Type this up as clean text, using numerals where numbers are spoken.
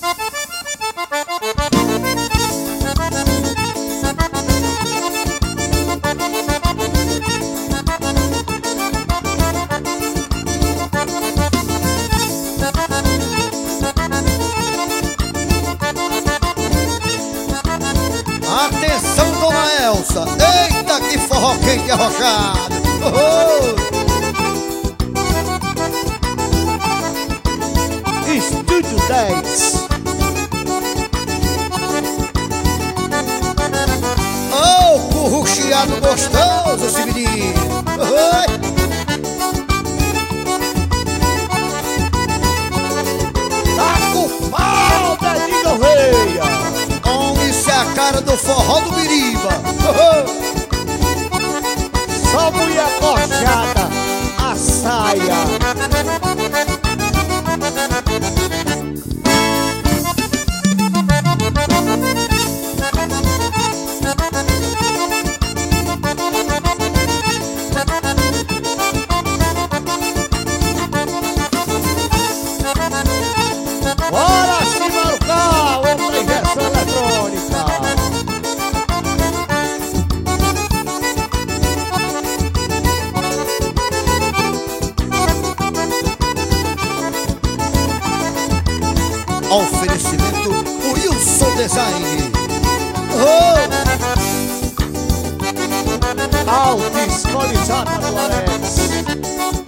Atenção, dona Elsa. Eita, que forró quente arrochado. Estúdio 10. Oh, curro chiado gostoso esse menino. Tá com falta de correia. Isso é a cara do forró do Biriba. Só mulher coxada, a saia. Bora se marcar, vamos na injeção eletrônica. Oferecimento Wilson Design. Autoescola Exata do Alex.